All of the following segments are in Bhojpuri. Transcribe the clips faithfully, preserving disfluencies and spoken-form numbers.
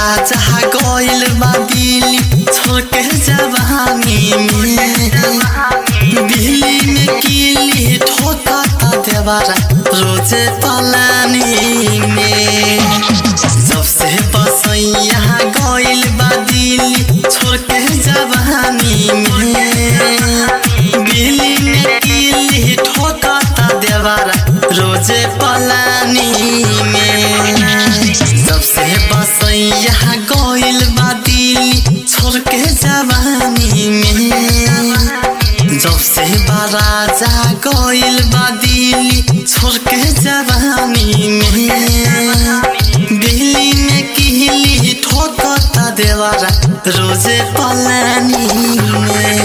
राजा गइल बा दिल्ली छोड़ के जवानी में दिल्ली में किली ठोकता देवारा रोजे पलानी में जब से बसैया गइल बा दिल्ली छोड़ के जवानी में दिल्ली में किली ठोकता देवारा रोजे पलानी में जब से बसैया गइल बा दिल्ली छोड़ के जवानी में जब से राजा गइल बा दिल्ली छोड़ के जवानी में दिल्ली में किली ठोकता देवारा रोजे पलानी में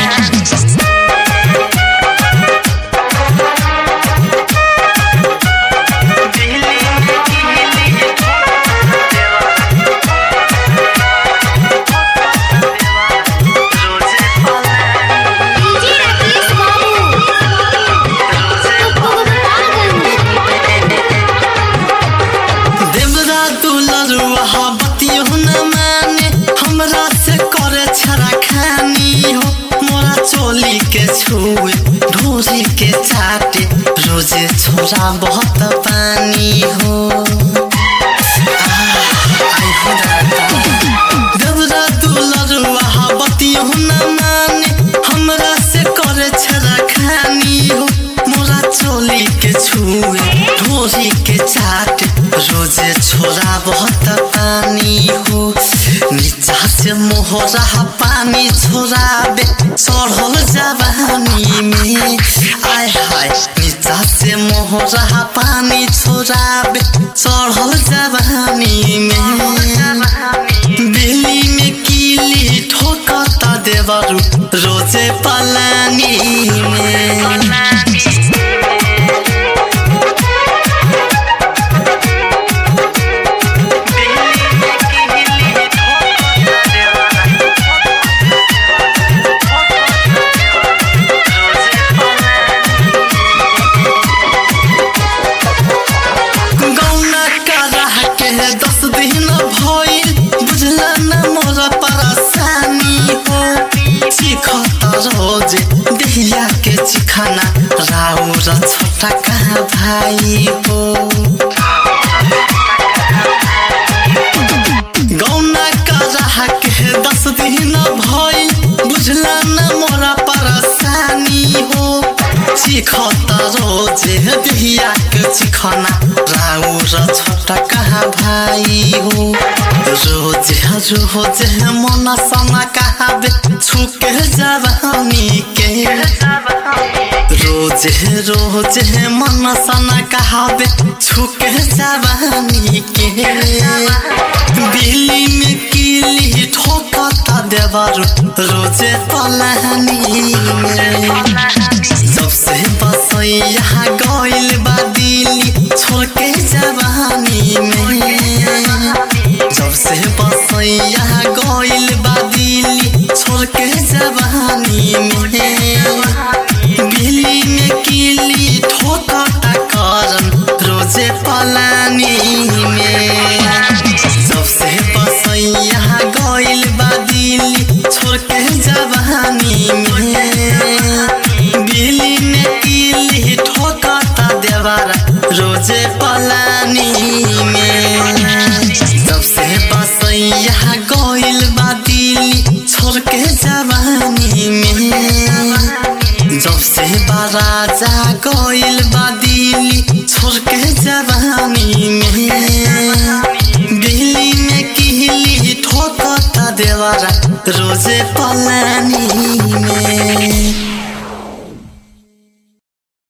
चोली के छुए ढोरी के चाटे रोजे छोरा बहुत पानी हो देवरा दुलरुआ बतियो न माने हमरा से करे छरा खानी हो मोरा चोली के छुए ढोरी के चाटे रोजे छोरा बहुत पानी हो नीचा से मोहरा पानी छोड़ाबे चढ़ल जवानी में आय हाय नीचा से मोहरा पानी छोड़ाबे चढ़ल जवानी में दिल्ली में किली ठोकता देवरू रोजे पलानी में रोजे दहिया के चिखाना राउर छोटा कहाँ भाई हो गौना का रहा के दस दिन भइल बुझला न मोरा परेशानी हो चिखता रोजे दहिया के चिखाना राउर छोटा कहाँ भाई हो रोजे रोजे मन सना कहाबे छुके जवानी के रोजे रोजे मन सना कहाबे छुके जवानी के दिल्ली में किली ठोकता देवरू रोजे पलानी में जब से बसैया गइल बा दिल्ली छोड़ के जवानी में जब से बसैया गइल बा दिल्ली छोड़ के जवानी में दिल्ली में किली ठोकता करन रोजे पलानी में जब से बसैया गइल बा दिल्ली छोड़ के जवानी में दिल्ली में किली ठोकता देवारा रोजे पलानी में जब से बसैया गइल बा दिल्ली छोड़ के जवानी में जब से राजा गइल बा दिल्ली छोड़ के जवानी में दिल्ली में किली ठोकता देवारा रोजे पलानी